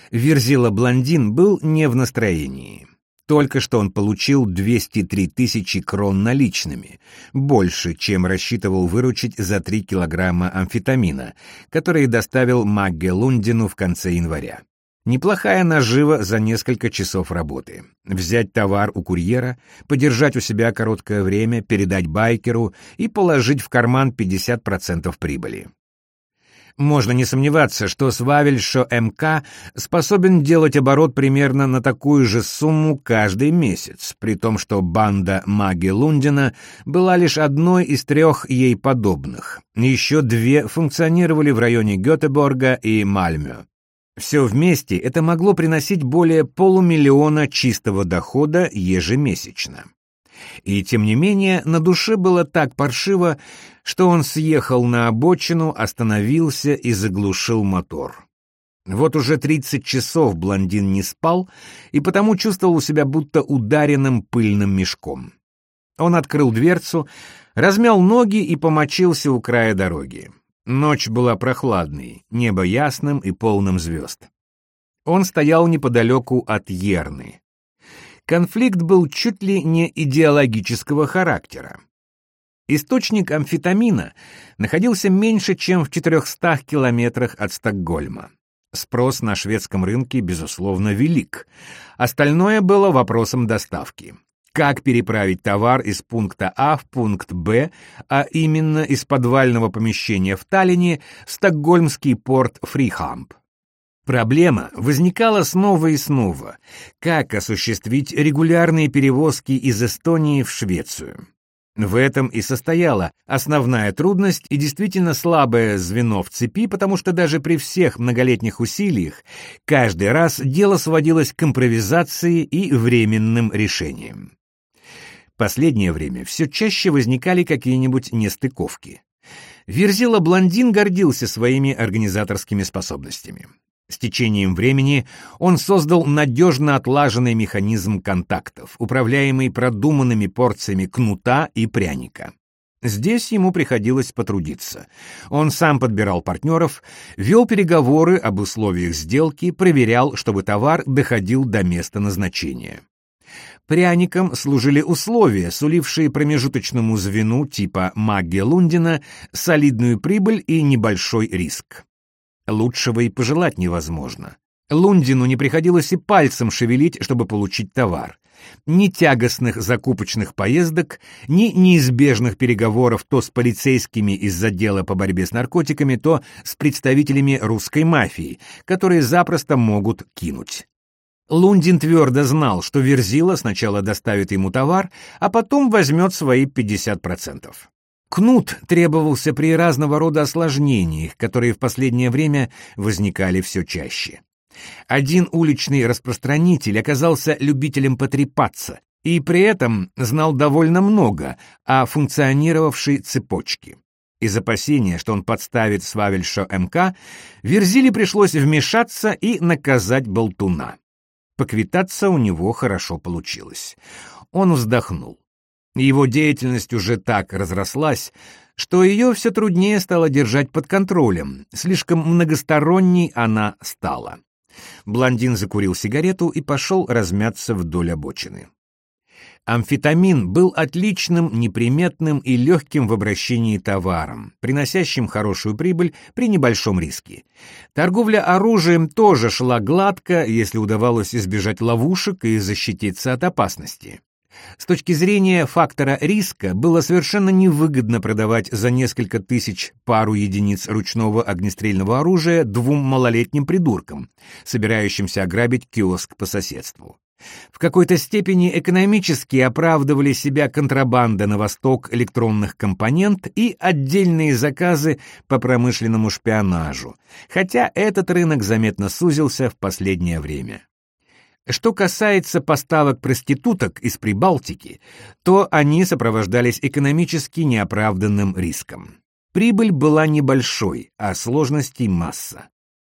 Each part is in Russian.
Верзила-блондин был не в настроении. Только что он получил 203 тысячи крон наличными, больше, чем рассчитывал выручить за 3 килограмма амфетамина, которые доставил Магге Лундину в конце января. Неплохая нажива за несколько часов работы. Взять товар у курьера, подержать у себя короткое время, передать байкеру и положить в карман 50% прибыли. Можно не сомневаться, что Свавельшо МК способен делать оборот примерно на такую же сумму каждый месяц, при том, что банда Магги Лундина была лишь одной из 3 ей подобных. Еще 2 функционировали в районе Гетеборга и Мальмё. Все вместе это могло приносить более полумиллиона чистого дохода ежемесячно. И тем не менее на душе было так паршиво, что он съехал на обочину, остановился и заглушил мотор. Вот уже 30 часов блондин не спал и потому чувствовал себя будто ударенным пыльным мешком. Он открыл дверцу, размял ноги и помочился у края дороги. Ночь была прохладной, небо ясным и полным звезд. Он стоял неподалеку от Ерны. Конфликт был чуть ли не идеологического характера. Источник амфетамина находился меньше, чем в 400 километрах от Стокгольма. Спрос на шведском рынке, безусловно, велик. Остальное было вопросом доставки. Как переправить товар из пункта А в пункт Б, а именно из подвального помещения в Таллине в стокгольмский порт Фрихамп? Проблема возникала снова и снова. Как осуществить регулярные перевозки из Эстонии в Швецию? В этом и состояла основная трудность и действительно слабое звено в цепи, потому что даже при всех многолетних усилиях каждый раз дело сводилось к импровизации и временным решениям. Последнее время все чаще возникали какие-нибудь нестыковки. Верзила-блондин гордился своими организаторскими способностями. С течением времени он создал надежно отлаженный механизм контактов, управляемый продуманными порциями кнута и пряника. Здесь ему приходилось потрудиться. Он сам подбирал партнеров, вел переговоры об условиях сделки, проверял, чтобы товар доходил до места назначения. Пряником служили условия, сулившие промежуточному звену типа Магги Лундина солидную прибыль и небольшой риск. Лучшего и пожелать невозможно. Лундину не приходилось и пальцем шевелить, чтобы получить товар. Ни тягостных закупочных поездок, ни неизбежных переговоров то с полицейскими из отдела по борьбе с наркотиками, то с представителями русской мафии, которые запросто могут кинуть. Лундин твердо знал, что Верзила сначала доставит ему товар, а потом возьмет свои 50%. Кнут требовался при разного рода осложнениях, которые в последнее время возникали все чаще. Один уличный распространитель оказался любителем потрепаться и при этом знал довольно много о функционировавшей цепочке. Из опасения, что он подставит Свавельшо МК, Верзиле пришлось вмешаться и наказать болтуна. Поквитаться у него хорошо получилось. Он вздохнул. Его деятельность уже так разрослась, что ее все труднее стало держать под контролем, слишком многосторонней она стала. Блондин закурил сигарету и пошел размяться вдоль обочины. Амфетамин был отличным, неприметным и легким в обращении товаром, приносящим хорошую прибыль при небольшом риске. Торговля оружием тоже шла гладко, если удавалось избежать ловушек и защититься от опасности. С точки зрения фактора риска было совершенно невыгодно продавать за несколько тысяч пару единиц ручного огнестрельного оружия 2 малолетним придуркам, собирающимся ограбить киоск по соседству. В какой-то степени экономически оправдывали себя контрабанда на восток электронных компонент и отдельные заказы по промышленному шпионажу, хотя этот рынок заметно сузился в последнее время. Что касается поставок проституток из Прибалтики, то они сопровождались экономически неоправданным риском. Прибыль была небольшой, а сложностей масса.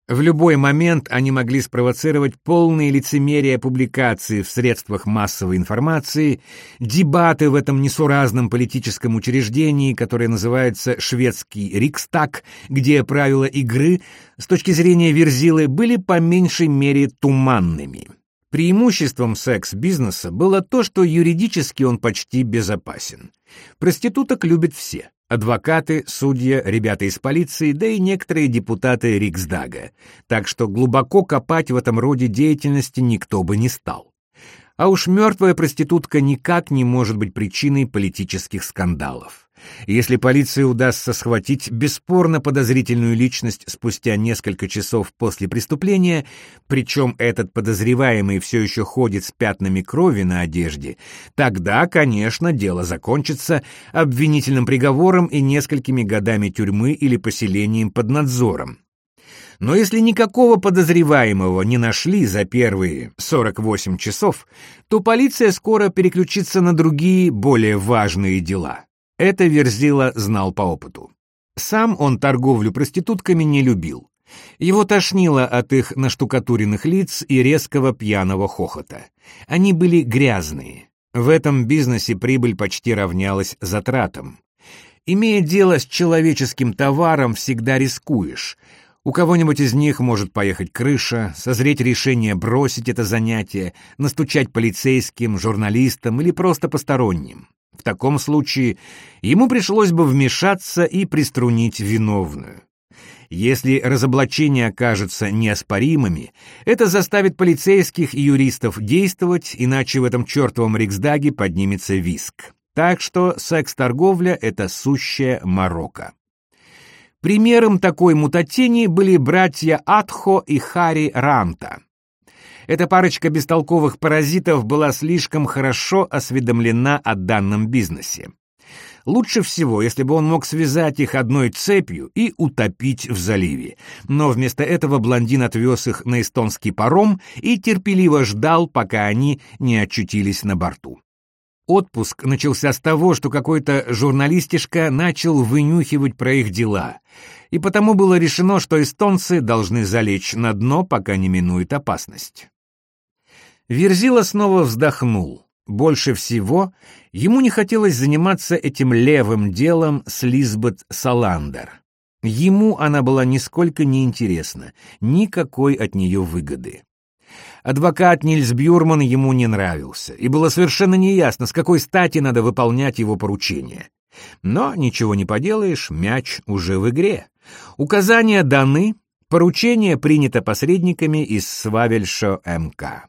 В любой момент они могли спровоцировать полные лицемерие публикации в средствах массовой информации, дебаты в этом несуразном политическом учреждении, которое называется «Шведский Рикстаг», где правила игры, с точки зрения Верзилы, были по меньшей мере туманными. Преимуществом секс-бизнеса было то, что юридически он почти безопасен. Проституток любят все. Адвокаты, судья, ребята из полиции, да и некоторые депутаты Риксдага. Так что глубоко копать в этом роде деятельности никто бы не стал. А уж мертвая проститутка никак не может быть причиной политических скандалов. Если полиции удастся схватить бесспорно подозрительную личность спустя несколько часов после преступления, причем этот подозреваемый все еще ходит с пятнами крови на одежде, тогда, конечно, дело закончится обвинительным приговором и несколькими годами тюрьмы или поселением под надзором. Но если никакого подозреваемого не нашли за первые 48 часов, то полиция скоро переключится на другие, более важные дела. Это Верзила знал по опыту. Сам он торговлю проститутками не любил. Его тошнило от их наштукатуренных лиц и резкого пьяного хохота. Они были грязные. В этом бизнесе прибыль почти равнялась затратам. Имея дело с человеческим товаром, всегда рискуешь. У кого-нибудь из них может поехать крыша, созреть решение бросить это занятие, настучать полицейским, журналистам или просто посторонним. В таком случае ему пришлось бы вмешаться и приструнить виновную. Если разоблачения окажутся неоспоримыми, это заставит полицейских и юристов действовать, иначе в этом чертовом Риксдаге поднимется виск. Так что секс-торговля — это сущая морока. Примером такой мутатени были братья Атхо и Хари Ранта. Эта парочка бестолковых паразитов была слишком хорошо осведомлена о данном бизнесе. Лучше всего, если бы он мог связать их одной цепью и утопить в заливе. Но вместо этого блондин отвез их на эстонский паром и терпеливо ждал, пока они не очутились на борту. Отпуск начался с того, что какой-то журналистишка начал вынюхивать про их дела, и потому было решено, что эстонцы должны залечь на дно, пока не минует опасность. Верзила снова вздохнул. Больше всего ему не хотелось заниматься этим левым делом с Лизбет Саландер. Ему она была нисколько не интересна, никакой от нее выгоды. Адвокат Нильс Бюрман ему не нравился, и было совершенно неясно, с какой стати надо выполнять его поручения. Но ничего не поделаешь, мяч уже в игре. Указания даны, поручение принято посредниками из Свавельшо МК.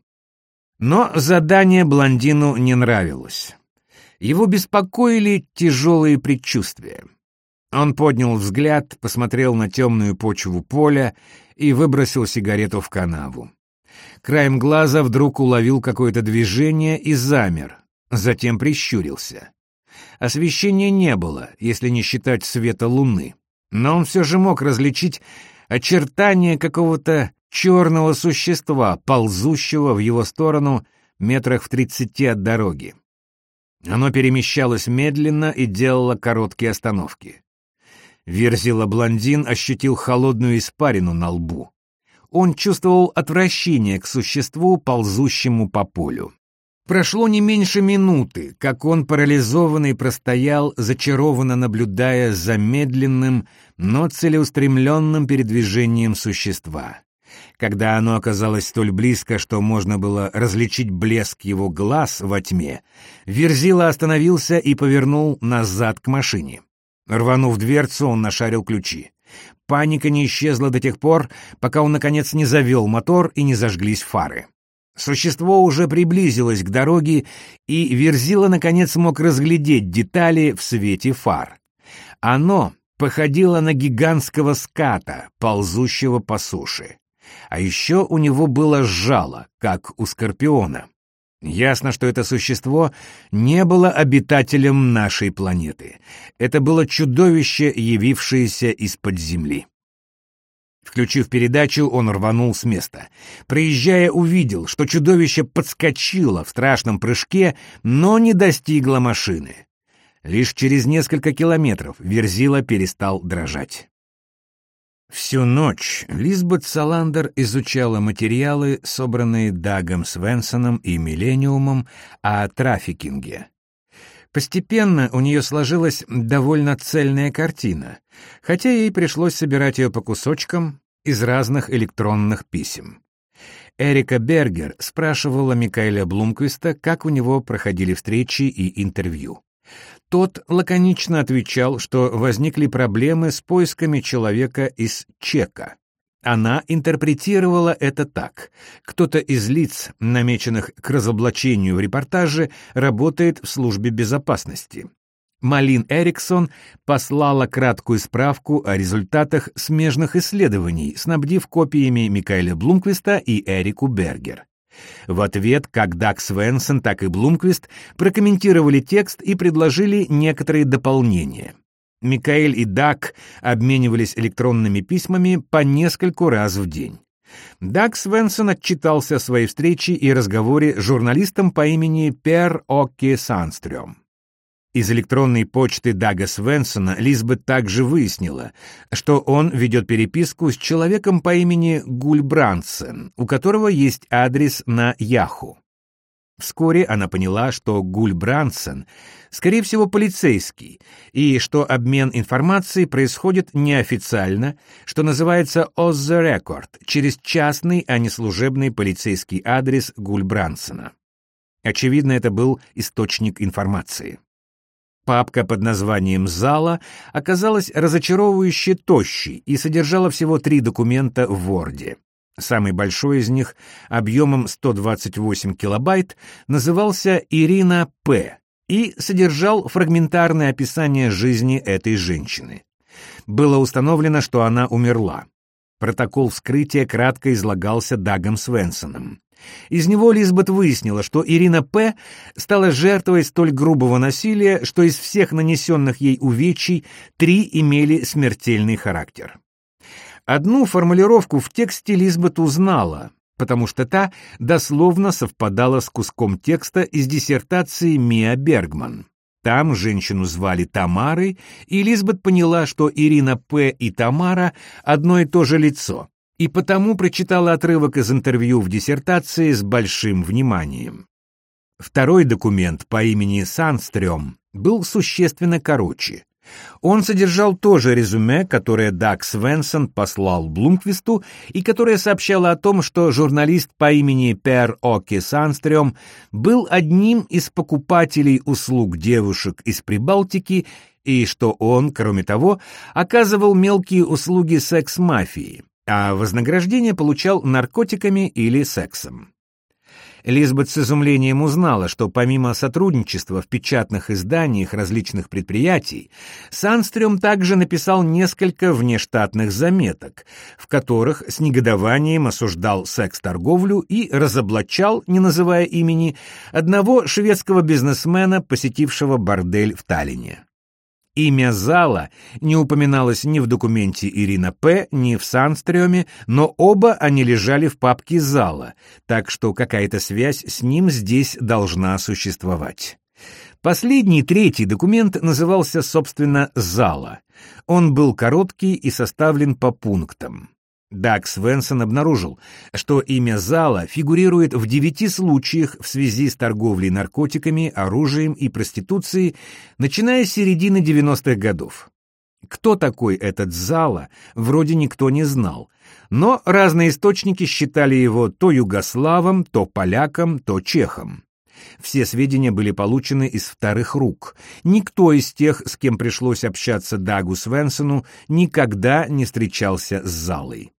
Но задание блондину не нравилось. Его беспокоили тяжелые предчувствия. Он поднял взгляд, посмотрел на темную почву поля и выбросил сигарету в канаву. Краем глаза вдруг уловил какое-то движение и замер, затем прищурился. Освещения не было, если не считать света луны, но он все же мог различить очертания какого-то черного существа, ползущего в его сторону метрах в 30 от дороги. Оно перемещалось медленно и делало короткие остановки. Верзила-блондин ощутил холодную испарину на лбу. Он чувствовал отвращение к существу, ползущему по полю. Прошло не меньше минуты, как он парализованный простоял, зачарованно наблюдая за медленным, но целеустремленным передвижением существа. Когда оно оказалось столь близко, что можно было различить блеск его глаз во тьме, Верзила остановился и повернул назад к машине. Рванув дверцу, он нашарил ключи. Паника не исчезла до тех пор, пока он, наконец, не завел мотор и не зажглись фары. Существо уже приблизилось к дороге, и Верзила, наконец, мог разглядеть детали в свете фар. Оно походило на гигантского ската, ползущего по суше. А еще у него было жало, как у скорпиона. Ясно, что это существо не было обитателем нашей планеты. Это было чудовище, явившееся из-под земли. Включив передачу, он рванул с места. Проезжая, увидел, что чудовище подскочило в страшном прыжке, но не достигло машины. Лишь через несколько километров Верзила перестал дрожать. Всю ночь Лизбет Саландер изучала материалы, собранные Дагом Свенсоном и Миллениумом о трафикинге. Постепенно у нее сложилась довольно цельная картина, хотя ей пришлось собирать ее по кусочкам из разных электронных писем. Эрика Бергер спрашивала Микаэля Блумквиста, как у него проходили встречи и интервью. Тот лаконично отвечал, что возникли проблемы с поисками человека из Чека. Она интерпретировала это так: кто-то из лиц, намеченных к разоблачению в репортаже, работает в службе безопасности. Малин Эриксон послала краткую справку о результатах смежных исследований, снабдив копиями Микаэля Блумквиста и Эрику Бергер. В ответ как Даг Свенсон, так и Блумквист прокомментировали текст и предложили некоторые дополнения. Микаэль и Даг обменивались электронными письмами по нескольку раз в день. Даг Свенсон отчитался о своей встрече и разговоре с журналистом по имени Пер Оке Санстрём. Из электронной почты Дага Свенсона Лизбет также выяснила, что он ведет переписку с человеком по имени Гульбрансен, у которого есть адрес на Яху. Вскоре она поняла, что Гульбрансен, скорее всего, полицейский, и что обмен информацией происходит неофициально, что называется off the record, через частный, а не служебный полицейский адрес Гульбрансена. Очевидно, это был источник информации. Папка под названием «Зала» оказалась разочаровывающе тощей и содержала всего 3 документа в Word. Самый большой из них, объемом 128 килобайт, назывался «Ирина П.» и содержал фрагментарное описание жизни этой женщины. Было установлено, что она умерла. Протокол вскрытия кратко излагался Дагом Свенсоном. Из него Лизбет выяснила, что Ирина П. стала жертвой столь грубого насилия, что из всех нанесенных ей увечий 3 имели смертельный характер. Одну формулировку в тексте Лизбет узнала, потому что та дословно совпадала с куском текста из диссертации Миа Бергман. Там женщину звали Тамарой, и Лизбет поняла, что Ирина П. и Тамара — одно и то же лицо, и потому прочитала отрывок из интервью в диссертации с большим вниманием. Второй документ по имени Санстрём был существенно короче. Он содержал то же резюме, которое Даг Свенсон послал Блумквисту и которое сообщало о том, что журналист по имени Пер Оке Санстрём был одним из покупателей услуг девушек из Прибалтики и что он, кроме того, оказывал мелкие услуги секс-мафии, а вознаграждение получал наркотиками или сексом. Лизбет с изумлением узнала, что помимо сотрудничества в печатных изданиях различных предприятий, Санстрём также написал несколько внештатных заметок, в которых с негодованием осуждал секс-торговлю и разоблачал, не называя имени, одного шведского бизнесмена, посетившего бордель в Таллине. Имя зала не упоминалось ни в документе Ирина П., ни в Санстрёме, но оба они лежали в папке зала, так что какая-то связь с ним здесь должна существовать. Последний, 3-й документ назывался, собственно, «Зала». Он был короткий и составлен по пунктам. Даг Свенсон обнаружил, что имя зала фигурирует в 9 случаях в связи с торговлей наркотиками, оружием и проституцией, начиная с середины 90-х годов. Кто такой этот зала, вроде никто не знал, но разные источники считали его то югославом, то поляком, то чехом. Все сведения были получены из вторых рук. Никто из тех, с кем пришлось общаться Дагу Свенсону, никогда не встречался с залой.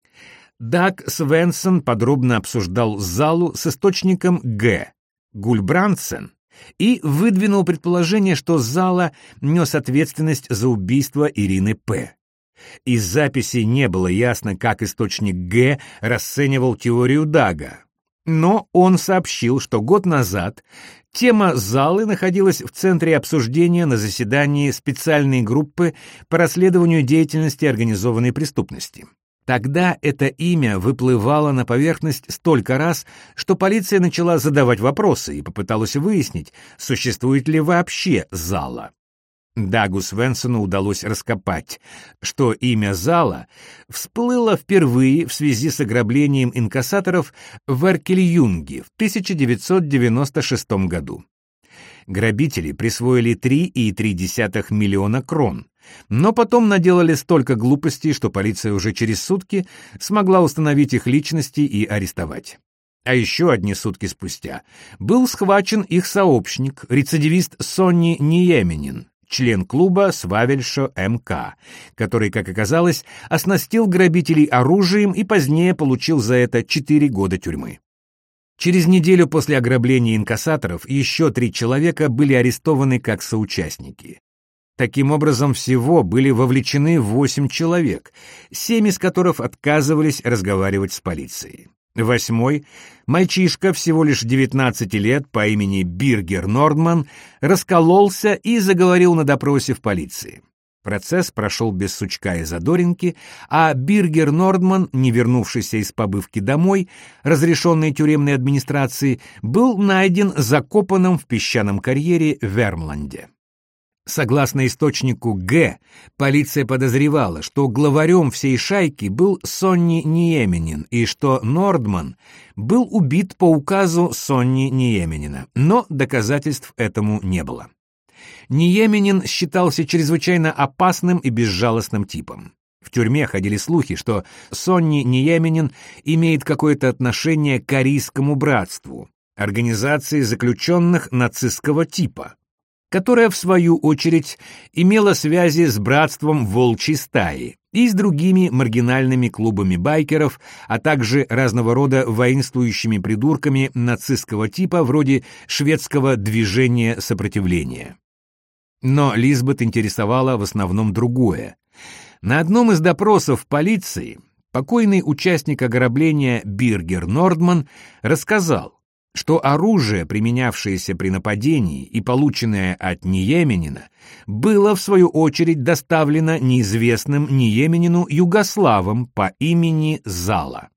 Даг Свенсон подробно обсуждал залу с источником Г. Гульбрансен и выдвинул предположение, что зала нес ответственность за убийство Ирины П. Из записей не было ясно, как источник Г расценивал теорию Дага, но он сообщил, что год назад тема залы находилась в центре обсуждения на заседании специальной группы по расследованию деятельности организованной преступности. Тогда это имя выплывало на поверхность столько раз, что полиция начала задавать вопросы и попыталась выяснить, существует ли вообще зала. Дагу Свенсону удалось раскопать, что имя Зала всплыло впервые в связи с ограблением инкассаторов в Эркельюнге в 1996 году. Грабители присвоили 3,3 миллиона крон, но потом наделали столько глупостей, что полиция уже через сутки смогла установить их личности и арестовать. А еще одни сутки спустя был схвачен их сообщник, рецидивист Сонни Ниеменин, член клуба Свавельшо МК, который, как оказалось, оснастил грабителей оружием и позднее получил за это 4 года тюрьмы. Через неделю после ограбления инкассаторов еще 3 человека были арестованы как соучастники. Таким образом, всего были вовлечены 8 человек, 7 из которых отказывались разговаривать с полицией. 8-й, мальчишка всего лишь 19 лет по имени Биргер Нордман, раскололся и заговорил на допросе в полиции. Процесс прошел без сучка и задоринки, а Биргер Нордман, не вернувшийся из побывки домой, разрешенной тюремной администрацией, был найден закопанным в песчаном карьере в Вермланде. Согласно источнику Г, полиция подозревала, что главарем всей шайки был Сонни Ниеменин и что Нордман был убит по указу Сонни Ниеменина, но доказательств этому не было. Ниеменин считался чрезвычайно опасным и безжалостным типом. В тюрьме ходили слухи, что Сонни Ниеменин имеет какое-то отношение к Арийскому братству, организации заключенных нацистского типа, которая, в свою очередь, имела связи с братством Волчьей стаи и с другими маргинальными клубами байкеров, а также разного рода воинствующими придурками нацистского типа вроде шведского движения сопротивления. Но Лизбет интересовало в основном другое. На одном из допросов полиции покойный участник ограбления Биргер Нордман рассказал, что оружие, применявшееся при нападении и полученное от Ниеменина, было, в свою очередь, доставлено неизвестным Ниеменину югославом по имени Зала.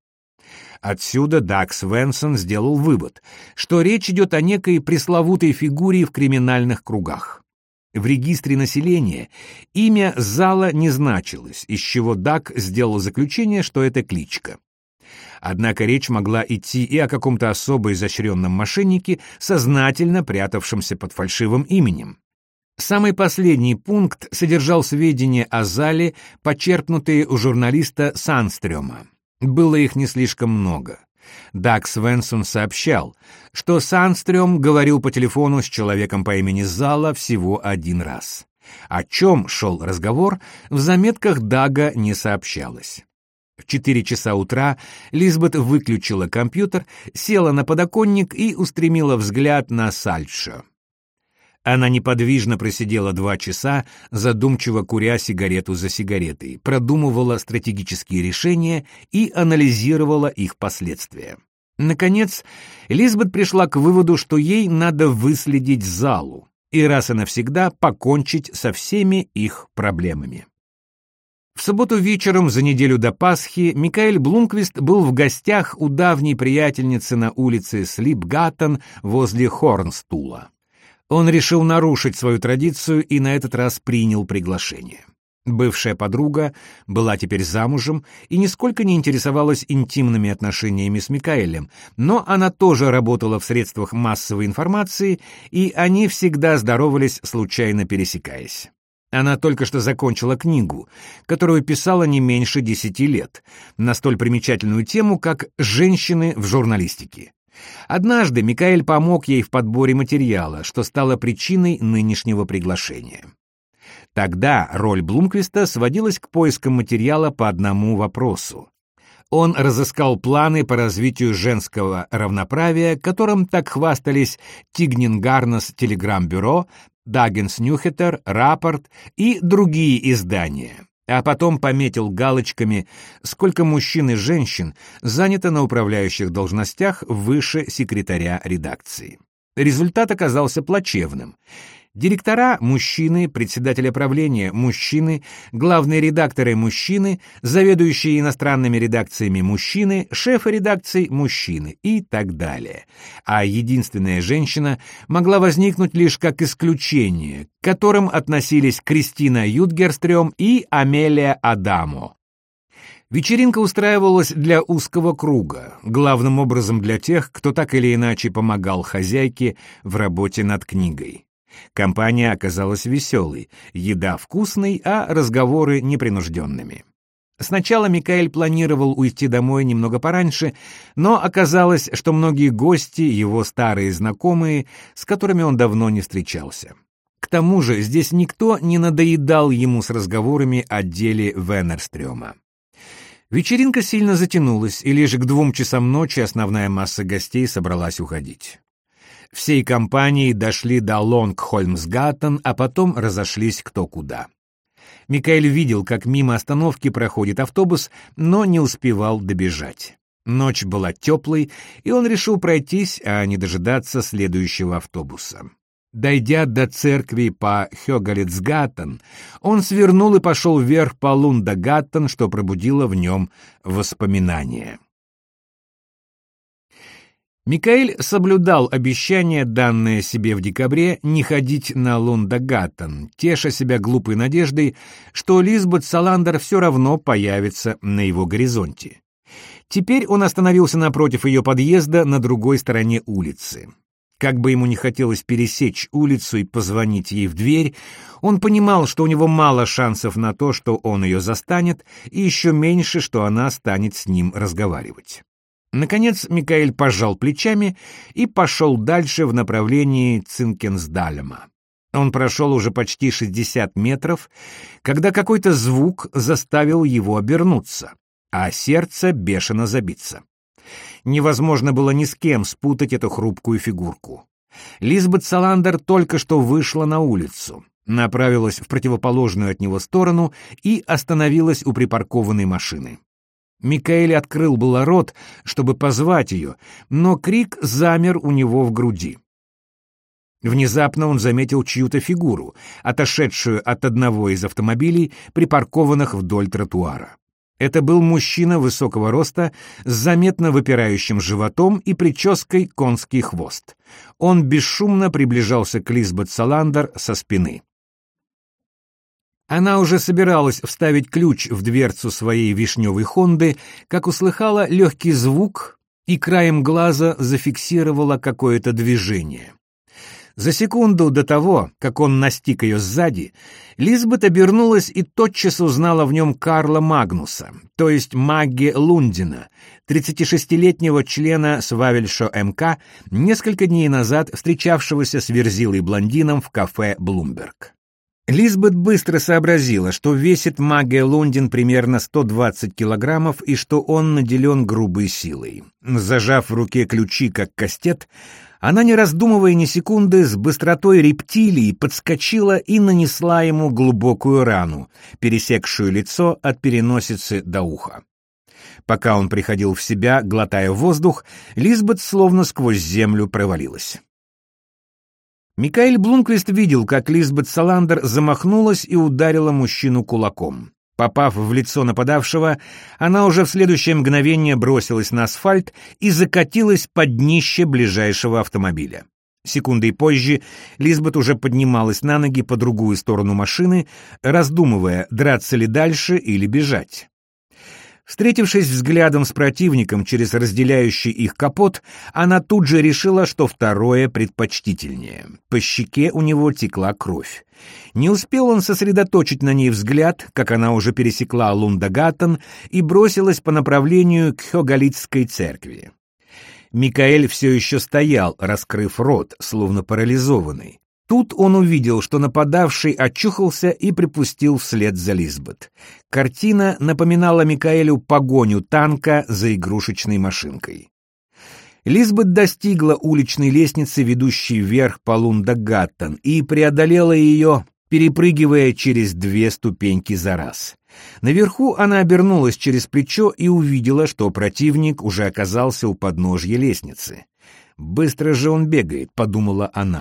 Отсюда Даг Свенсон сделал вывод, что речь идет о некой пресловутой фигуре в криминальных кругах. В регистре населения имя Зала не значилось, из чего Даг сделал заключение, что это кличка. Однако речь могла идти и о каком-то особо изощренном мошеннике, сознательно прятавшемся под фальшивым именем. Самый последний пункт содержал сведения о Зале, почерпнутые у журналиста Санстрёма. Было их не слишком много. Даг Свенсон сообщал, что Санстрём говорил по телефону с человеком по имени Зала всего 1 раз. О чем шел разговор, в заметках Дага не сообщалось. В 4 часа утра Лизбет выключила компьютер, села на подоконник и устремила взгляд на Сальчо. Она неподвижно просидела 2 часа, задумчиво куря сигарету за сигаретой, продумывала стратегические решения и анализировала их последствия. Наконец, Лизбет пришла к выводу, что ей надо выследить Залу и раз и навсегда покончить со всеми их проблемами. В субботу вечером за неделю до Пасхи Микаэль Блумквист был в гостях у давней приятельницы на улице Слипгаттен возле Хорнстула. Он решил нарушить свою традицию и на этот раз принял приглашение. Бывшая подруга была теперь замужем и нисколько не интересовалась интимными отношениями с Микаэлем, но она тоже работала в средствах массовой информации, и они всегда здоровались, случайно пересекаясь. Она только что закончила книгу, которую писала не меньше 10 лет, на столь примечательную тему, как «Женщины в журналистике». Однажды Микаэль помог ей в подборе материала, что стало причиной нынешнего приглашения. Тогда роль Блумквиста сводилась к поискам материала по одному вопросу. Он разыскал планы по развитию женского равноправия, которым так хвастались Тигнингарнас Телеграм-бюро, Даггенс Нюхетер, Рапорт и другие издания, а потом пометил галочками, сколько мужчин и женщин занято на управляющих должностях выше секретаря редакции. Результат оказался плачевным. Директора – мужчины, председатели правления – мужчины, главные редакторы – мужчины, заведующие иностранными редакциями – мужчины, шефы редакций – мужчины и так далее. А единственная женщина могла возникнуть лишь как исключение, к которым относились Кристина Юдгерстрём и Амелия Адамо. Вечеринка устраивалась для узкого круга, главным образом для тех, кто так или иначе помогал хозяйке в работе над книгой. Компания оказалась веселой, еда вкусной, а разговоры непринужденными. Сначала Микаэль планировал уйти домой немного пораньше, но оказалось, что многие гости — его старые знакомые, с которыми он давно не встречался. К тому же здесь никто не надоедал ему с разговорами о деле Венерстрёма. Вечеринка сильно затянулась, и лишь к 2 часам ночи основная масса гостей собралась уходить. Всей компанией дошли до Лонгхольмсгаттен, а потом разошлись кто куда. Микаэль видел, как мимо остановки проходит автобус, но не успевал добежать. Ночь была теплой, и он решил пройтись, а не дожидаться следующего автобуса. Дойдя до церкви по Хёгалицгаттен, он свернул и пошел вверх по Лундагаттен, что пробудило в нем воспоминания. Микаэль соблюдал обещание, данное себе в декабре, не ходить на Лундагаттен, теша себя глупой надеждой, что Лизбет Саландер все равно появится на его горизонте. Теперь он остановился напротив ее подъезда на другой стороне улицы. Как бы ему ни хотелось пересечь улицу и позвонить ей в дверь, он понимал, что у него мало шансов на то, что он ее застанет, и еще меньше, что она станет с ним разговаривать. Наконец Микаэль пожал плечами и пошел дальше в направлении Цинкенсдальма. Он прошел уже почти 60 метров, когда какой-то звук заставил его обернуться, а сердце бешено забиться. Невозможно было ни с кем спутать эту хрупкую фигурку. Лизбет Саландер только что вышла на улицу, направилась в противоположную от него сторону и остановилась у припаркованной машины. Микаэль открыл было рот, чтобы позвать ее, но крик замер у него в груди. Внезапно он заметил чью-то фигуру, отошедшую от одного из автомобилей, припаркованных вдоль тротуара. Это был мужчина высокого роста с заметно выпирающим животом и прической конский хвост. Он бесшумно приближался к Лизбет Саландер со спины. Она уже собиралась вставить ключ в дверцу своей вишневой Хонды, как услыхала легкий звук и краем глаза зафиксировала какое-то движение. За секунду до того, как он настиг ее сзади, Лизбет обернулась и тотчас узнала в нем Карла Магнуса, то есть Магге Лундина, 36-летнего члена Свавельшо МК, несколько дней назад встречавшегося с верзилой-блондином в кафе «Блумберг». Лизбет быстро сообразила, что весит Магге Лундин примерно 120 килограммов и что он наделен грубой силой. Зажав в руке ключи, как кастет, она, не раздумывая ни секунды, с быстротой рептилии подскочила и нанесла ему глубокую рану, пересекшую лицо от переносицы до уха. Пока он приходил в себя, глотая воздух, Лизбет словно сквозь землю провалилась. Микаэль Блумквист видел, как Лизбет Саландер замахнулась и ударила мужчину кулаком. Попав в лицо нападавшего, она уже в следующее мгновение бросилась на асфальт и закатилась под днище ближайшего автомобиля. Секундой позже Лизбет уже поднималась на ноги по другую сторону машины, раздумывая, драться ли дальше или бежать. Встретившись взглядом с противником через разделяющий их капот, она тут же решила, что второе предпочтительнее. По щеке у него текла кровь. Не успел он сосредоточить на ней взгляд, как она уже пересекла Лундагаттен и бросилась по направлению к Хёгалицкой церкви. Микаэль все еще стоял, раскрыв рот, словно парализованный. Тут он увидел, что нападавший очухался и припустил вслед за Лизбет. Картина напоминала Микаэлю погоню танка за игрушечной машинкой. Лизбет достигла уличной лестницы, ведущей вверх по Лундагаттен, и преодолела ее, перепрыгивая через 2 ступеньки за раз. Наверху она обернулась через плечо и увидела, что противник уже оказался у подножья лестницы. «Быстро же он бегает», — подумала она.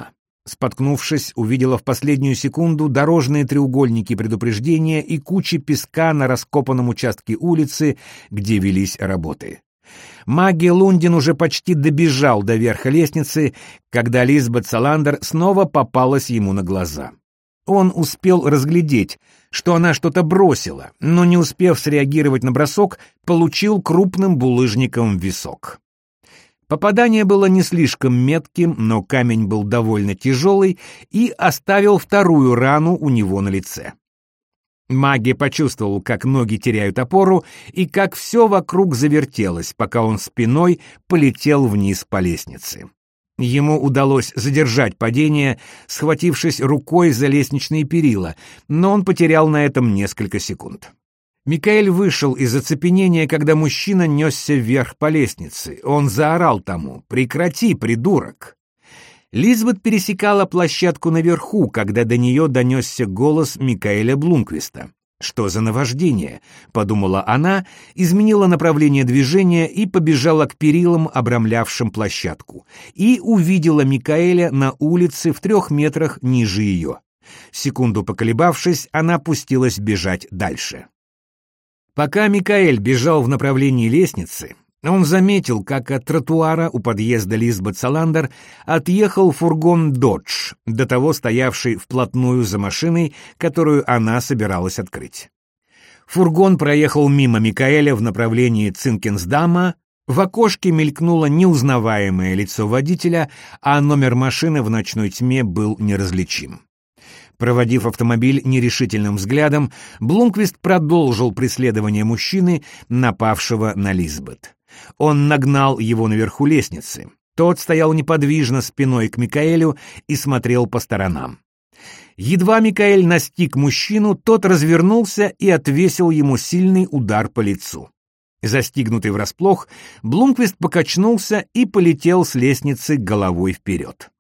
Споткнувшись, увидела в последнюю секунду дорожные треугольники предупреждения и кучи песка на раскопанном участке улицы, где велись работы. Магги Лундин уже почти добежал до верха лестницы, когда Лизбет Саландер снова попалась ему на глаза. Он успел разглядеть, что она что-то бросила, но, не успев среагировать на бросок, получил крупным булыжником в висок. Попадание было не слишком метким, но камень был довольно тяжелый и оставил вторую рану у него на лице. Магги почувствовал, как ноги теряют опору и как все вокруг завертелось, пока он спиной полетел вниз по лестнице. Ему удалось задержать падение, схватившись рукой за лестничные перила, но он потерял на этом несколько секунд. Микаэль вышел из оцепенения, когда мужчина несся вверх по лестнице. Он заорал тому: «Прекрати, придурок!». Лизбет пересекала площадку наверху, когда до нее донесся голос Микаэля Блумквиста. «Что за наваждение?» — подумала она, изменила направление движения и побежала к перилам, обрамлявшим площадку, и увидела Микаэля на улице в 3 метрах ниже ее. Секунду поколебавшись, она пустилась бежать дальше. Пока Микаэль бежал в направлении лестницы, он заметил, как от тротуара у подъезда Лизбет Саландер отъехал фургон «Додж», до того стоявший вплотную за машиной, которую она собиралась открыть. Фургон проехал мимо Микаэля в направлении Цинкенсдама, в окошке мелькнуло неузнаваемое лицо водителя, а номер машины в ночной тьме был неразличим. Проводив автомобиль нерешительным взглядом, Блумквист продолжил преследование мужчины, напавшего на Лизбет. Он нагнал его наверху лестницы. Тот стоял неподвижно спиной к Микаэлю и смотрел по сторонам. Едва Микаэль настиг мужчину, тот развернулся и отвесил ему сильный удар по лицу. Застигнутый врасплох, Блумквист покачнулся и полетел с лестницы головой вперед.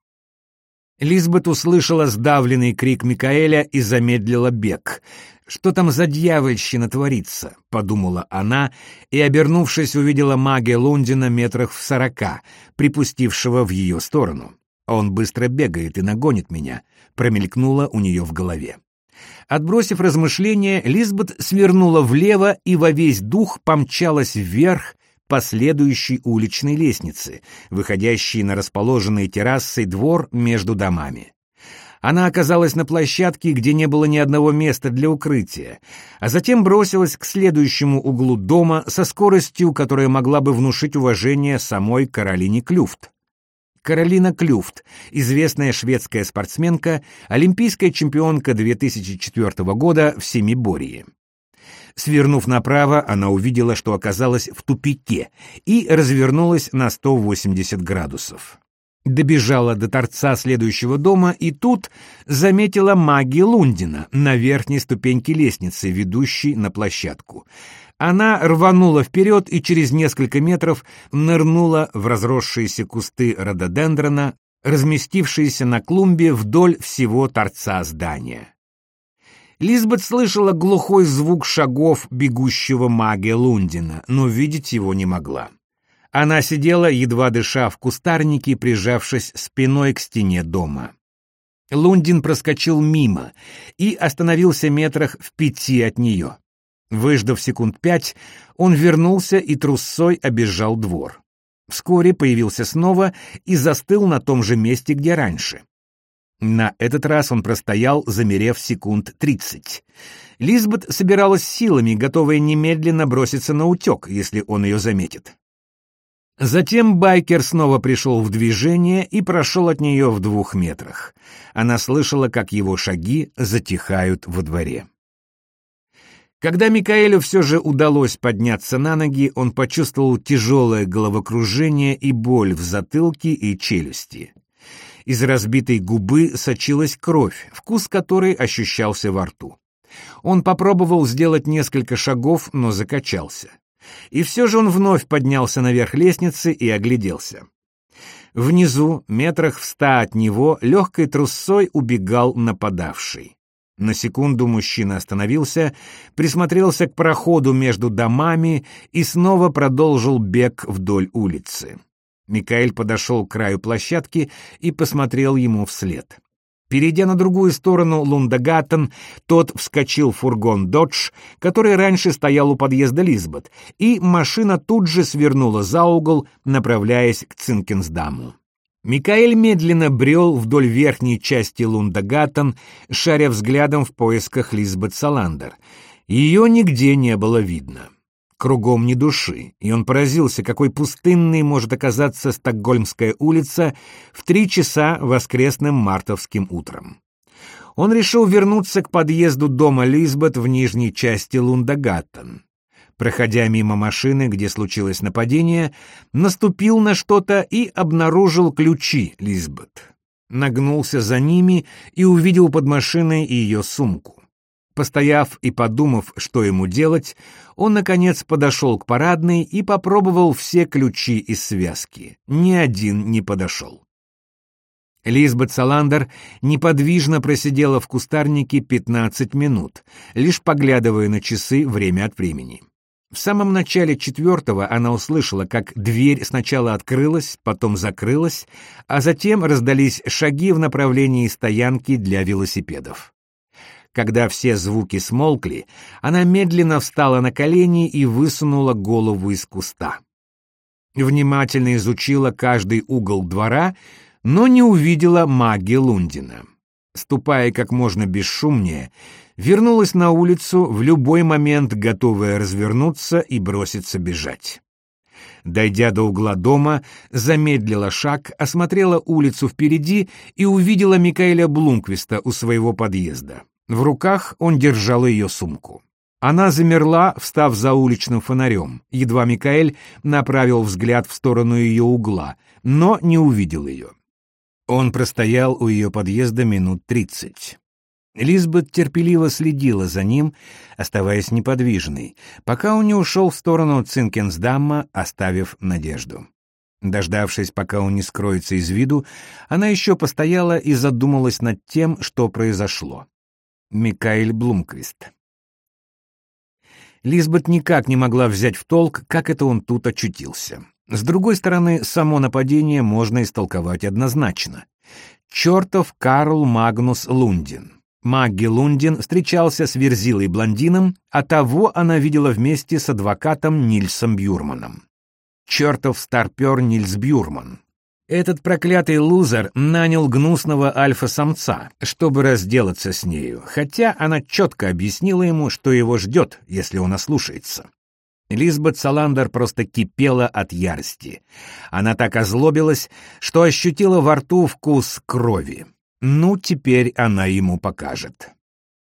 Лизбет услышала сдавленный крик Микаэля и замедлила бег. «Что там за дьявольщина творится?» — подумала она, и, обернувшись, увидела Магги Лундина метрах в 40, припустившего в ее сторону. «Он быстро бегает и нагонит меня», — промелькнуло у нее в голове. Отбросив размышления, Лизбет свернула влево и во весь дух помчалась вверх по следующей уличной лестнице, выходящей на расположенный террасой двор между домами. Она оказалась на площадке, где не было ни одного места для укрытия, а затем бросилась к следующему углу дома со скоростью, которая могла бы внушить уважение самой Каролине Клюфт. Каролина Клюфт, известная шведская спортсменка, олимпийская чемпионка 2004 года в семиборье. Свернув направо, она увидела, что оказалась в тупике, и развернулась на 180 градусов. Добежала до торца следующего дома и тут заметила Магги Лундина на верхней ступеньке лестницы, ведущей на площадку. Она рванула вперед и через несколько метров нырнула в разросшиеся кусты рододендрона, разместившиеся на клумбе вдоль всего торца здания. Лизбет слышала глухой звук шагов бегущего Магги Лундина, но видеть его не могла. Она сидела, едва дыша, в кустарнике, прижавшись спиной к стене дома. Лундин проскочил мимо и остановился метрах в 5 от нее. Выждав секунд 5, он вернулся и трусцой обежал двор. Вскоре появился снова и застыл на том же месте, где раньше. На этот раз он простоял, замерев секунд 30. Лизбет собиралась силами, готовая немедленно броситься на утек, если он ее заметит. Затем байкер снова пришел в движение и прошел от нее в 2 метрах. Она слышала, как его шаги затихают во дворе. Когда Микаэлю все же удалось подняться на ноги, он почувствовал тяжелое головокружение и боль в затылке и челюсти. Из разбитой губы сочилась кровь, вкус которой ощущался во рту. Он попробовал сделать несколько шагов, но закачался. И все же он вновь поднялся наверх лестницы и огляделся. Внизу, метрах в 100 от него, легкой трусцой убегал нападавший. На секунду мужчина остановился, присмотрелся к проходу между домами и снова продолжил бег вдоль улицы. Микаэль подошел к краю площадки и посмотрел ему вслед. Перейдя на другую сторону Лундагаттен, тот вскочил в фургон «Додж», который раньше стоял у подъезда Лисбет, и машина тут же свернула за угол, направляясь к Цинкенсдаму. Микаэль медленно брел вдоль верхней части Лундагаттен, шаря взглядом в поисках Лисбет Саландер. Ее нигде не было видно. Кругом ни души, и он поразился, какой пустынной может оказаться Стокгольмская улица в 3 часа воскресным мартовским утром. Он решил вернуться к подъезду дома Лисбет в нижней части Лундагаттен. Проходя мимо машины, где случилось нападение, наступил на что-то и обнаружил ключи Лисбет. Нагнулся за ними и увидел под машиной ее сумку. Постояв и подумав, что ему делать, он, наконец, подошел к парадной и попробовал все ключи из связки. Ни один не подошел. Лисбет Саландер неподвижно просидела в кустарнике 15 минут, лишь поглядывая на часы время от времени. В самом начале 4-го она услышала, как дверь сначала открылась, потом закрылась, а затем раздались шаги в направлении стоянки для велосипедов. Когда все звуки смолкли, она медленно встала на колени и высунула голову из куста. Внимательно изучила каждый угол двора, но не увидела Магги Лундина. Ступая как можно бесшумнее, вернулась на улицу, в любой момент готовая развернуться и броситься бежать. Дойдя до угла дома, замедлила шаг, осмотрела улицу впереди и увидела Микаэля Блумквиста у своего подъезда. В руках он держал ее сумку. Она замерла, встав за уличным фонарем. Едва Микаэль направил взгляд в сторону ее угла, но не увидел ее. Он простоял у ее подъезда минут 30. Лисбет терпеливо следила за ним, оставаясь неподвижной, пока он не ушел в сторону Цинкенсдамма, оставив надежду. Дождавшись, пока он не скроется из виду, она еще постояла и задумалась над тем, что произошло. Микаэль Блумквист. Лисбет никак не могла взять в толк, как это он тут очутился. С другой стороны, само нападение можно истолковать однозначно. Чертов Карл Магнус Лундин. Магги Лундин встречался с верзилой-блондином, а того она видела вместе с адвокатом Нильсом Бюрманом. Чертов старпер Нильс Бюрман. Этот проклятый лузер нанял гнусного альфа-самца, чтобы разделаться с нею, хотя она четко объяснила ему, что его ждет, если он ослушается. Лисбет Саландер просто кипела от ярости. Она так озлобилась, что ощутила во рту вкус крови. Ну, теперь она ему покажет.